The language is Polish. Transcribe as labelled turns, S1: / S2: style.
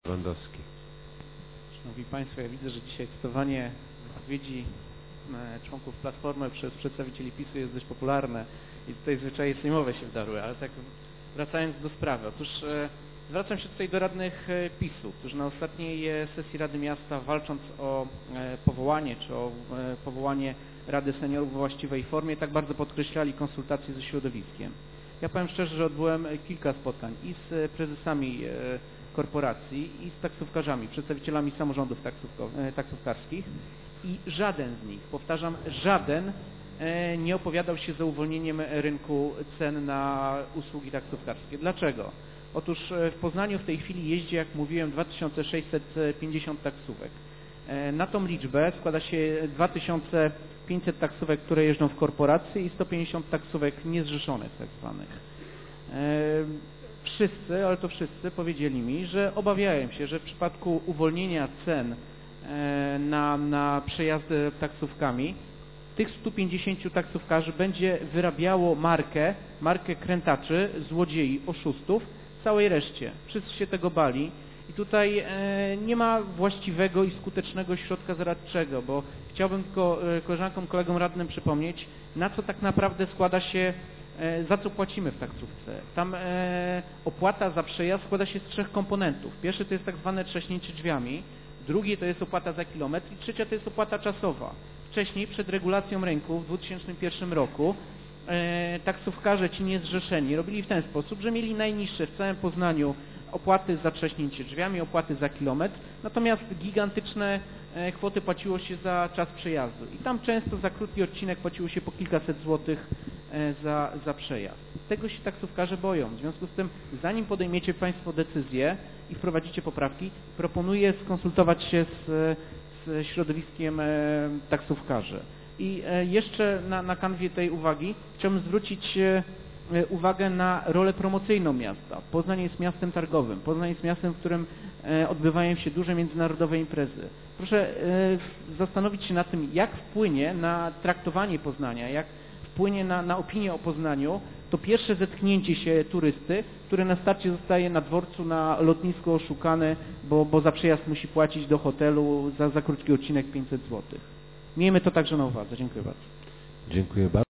S1: Lewandowski.
S2: Szanowni Państwo, ja widzę, że dzisiaj cytowanie wypowiedzi członków Platformy przez przedstawicieli PiS-u jest dość popularne i tutaj zwyczaje sejmowe się wdarły, ale tak wracając do sprawy. Otóż zwracam się tutaj do radnych PiS-u, którzy na ostatniej sesji Rady Miasta, walcząc o powołanie czy o powołanie Rady Seniorów w właściwej formie, tak bardzo podkreślali konsultacje ze środowiskiem. Ja powiem szczerze, że odbyłem kilka spotkań i z prezesami korporacji i z taksówkarzami, przedstawicielami samorządów taksówkarskich i żaden z nich, powtarzam, żaden nie opowiadał się za uwolnieniem rynku cen na usługi taksówkarskie. Dlaczego? Otóż w Poznaniu w tej chwili jeździ, jak mówiłem, 2650 taksówek. Na tą liczbę składa się 2500 taksówek, które jeżdżą w korporacji i 150 taksówek niezrzeszonych tak zwanych. Wszyscy, ale to wszyscy powiedzieli mi, że obawiają się, że w przypadku uwolnienia cen na przejazdy taksówkami tych 150 taksówkarzy będzie wyrabiało markę krętaczy, złodziei, oszustów całej reszcie. Wszyscy się tego bali i tutaj nie ma właściwego i skutecznego środka zaradczego, bo chciałbym tylko koleżankom, kolegom radnym przypomnieć, na co tak naprawdę składa się, za co płacimy w taksówce. Tam opłata za przejazd składa się z 3 komponentów. Pierwszy to jest tak zwane trzaśnięcie drzwiami, drugi to jest opłata za kilometr i trzecia to jest opłata czasowa. Wcześniej, przed regulacją rynku w 2001 roku taksówkarze ci niezrzeszeni robili w ten sposób, że mieli najniższe w całym Poznaniu opłaty za trzaśnięcie drzwiami, opłaty za kilometr, natomiast gigantyczne kwoty płaciło się za czas przejazdu i tam często za krótki odcinek płaciło się po kilkaset złotych za przejazd. Tego się taksówkarze boją. W związku z tym, zanim podejmiecie Państwo decyzję i wprowadzicie poprawki, proponuję skonsultować się z środowiskiem taksówkarzy. I jeszcze na kanwie tej uwagi chciałbym zwrócić uwagę na rolę promocyjną miasta. Poznań jest miastem targowym. Poznań jest miastem, w którym odbywają się duże międzynarodowe imprezy. Proszę zastanowić się nad tym, jak wpłynie na traktowanie Poznania, jak wpłynie na opinię o Poznaniu to pierwsze zetknięcie się turysty, który na starcie zostaje na dworcu, na lotnisku oszukany, bo za przejazd musi płacić do hotelu za krótki odcinek 500 zł. Miejmy to także na uwadze. Dziękuję bardzo.
S1: Dziękuję bardzo.